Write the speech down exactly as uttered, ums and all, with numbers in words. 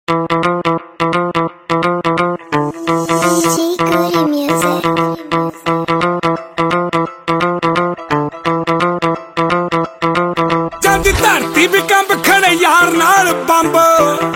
जद धरती भी कंब खड़े यार नाल बंब